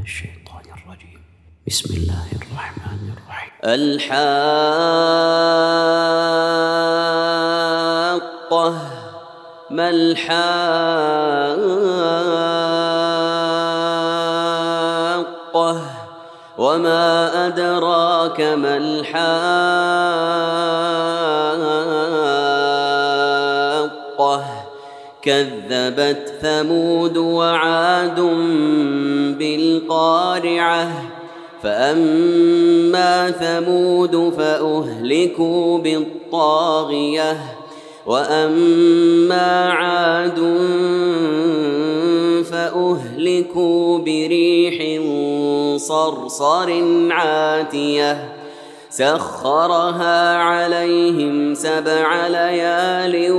الشيطان الرجيم. بسم الله الرحمن الرحيم. الحاقة ما الحاقة وما أدراك ما الحاقة كذبت ثمود وعاد بالقارعة فأما ثمود فأهلكوا بالطاغية وأما عاد فأهلكوا بريح صرصر عاتية سخرها عليهم 7 ليال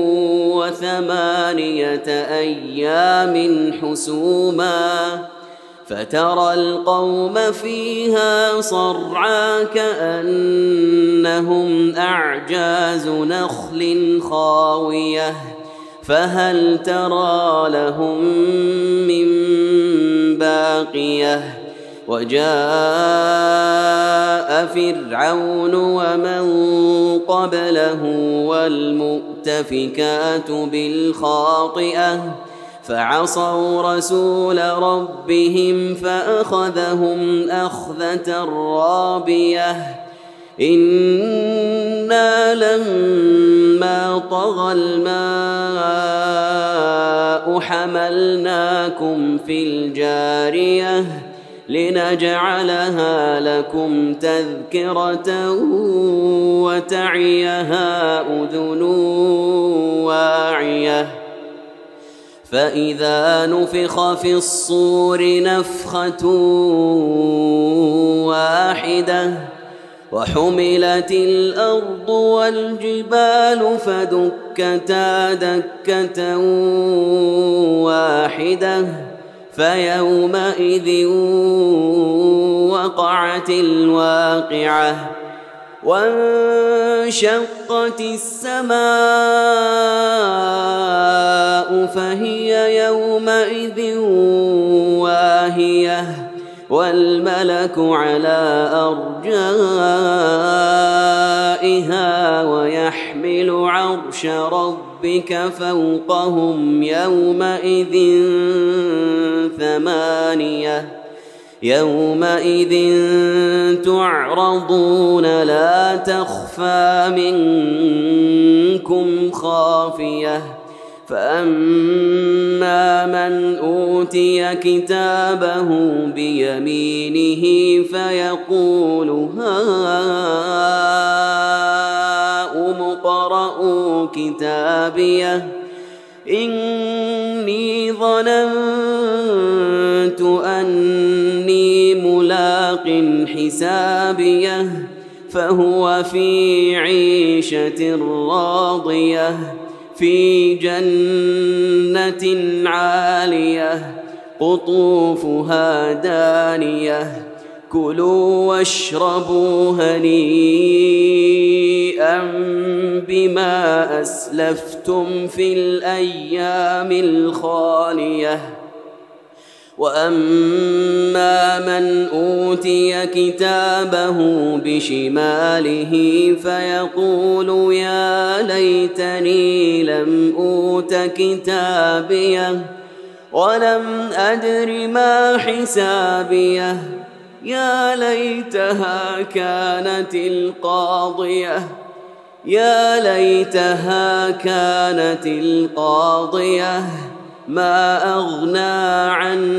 و8 أيام حسوما فترى القوم فيها صرعى كأنهم أعجاز نخل خاوية فهل ترى لهم من باقية وجاء فرعون ومن قبله والمؤتفكات بالخاطئة فعصوا رسول ربهم فأخذهم أخذة رابية إنا لما طغى الماء حملناكم في الجارية لنجعلها لكم تذكرة وتعيها أذن واعية فإذا نفخ في الصور نفخة واحدة وحملت الأرض والجبال فدكتا دكة واحدة فيومئذ وقعت الواقعة وانشقت السماء فهي يومئذ واهية والملك على أرجائها ويحمل عرش ربك فوقهم يومئذ 8 يومئذ تعرضون لا تخفى منكم خافية فأما من أوتي كتابه بيمينه فيقول هاؤم اقرءوا كتابيه إني ظننت أني ملاق حسابيه فهو في عيشة راضية في جنة عالية قطوفها دانية كلوا واشربوا هنيئا بما أسلفتم في الأيام الخالية وأما من أوتي كتابه بشماله فيقول يا ليتني لم أوت كتابيه ولم أدر ما حسابيه يا ليتها كانت القاضية يا ليتها كانت القاضية ما أغنى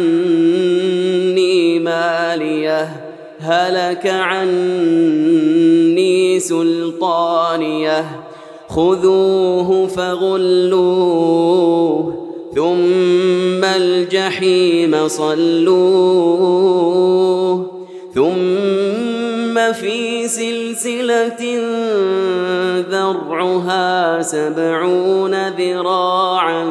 عني ماليه هلك عني سلطانيه خذوه فغلوه ثم الجحيم صلوه ثم في سلسلة ذرعها 70 ذراعا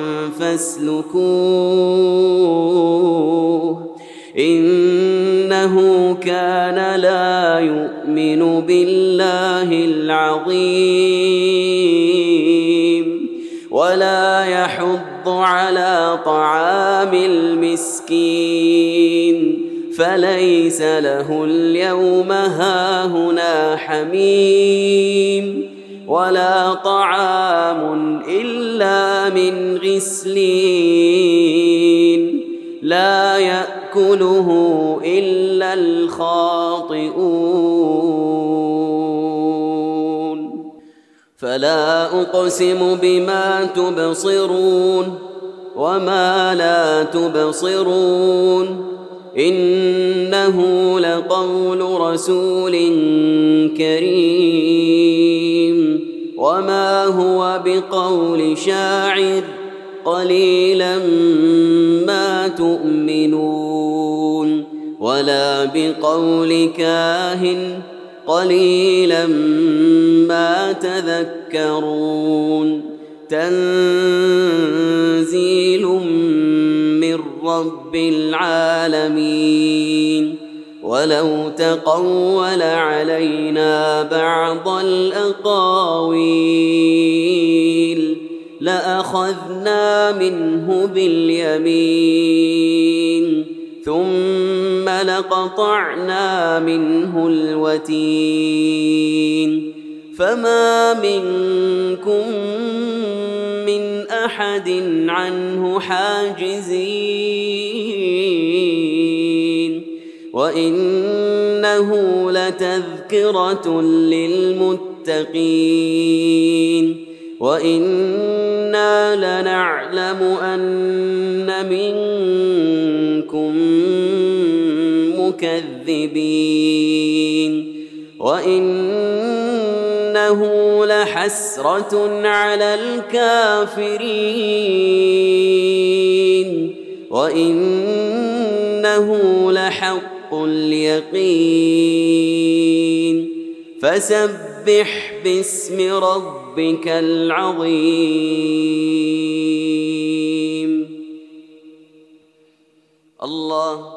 فاسلكوه إنه كان لا يؤمن بالله العظيم ولا يحض على طعام المسكين فليس له اليوم هاهنا حميم ولا طعام إلا من غسلين لا يأكله إلا الخاطئون فلا أقسم بما تبصرون وما لا تبصرون إنه لقول رسول كريم وما هو بقول شاعر قليلا ما تؤمنون ولا بقول كاهن قليلا ما تذكرون تنزيل من رب العالمين ولو تقول علينا بعض الأقاويل لأخذنا منه باليمين ثم لقطعنا منه الوتين فما منكم من أحد عنه حاجزين وإنه لتذكرة للمتقين وإنا لنعلم أن منكم مكذبين وإنه لحسرة على الكافرين وإنه لحق اليقين فسبح باسم ربك العظيم الله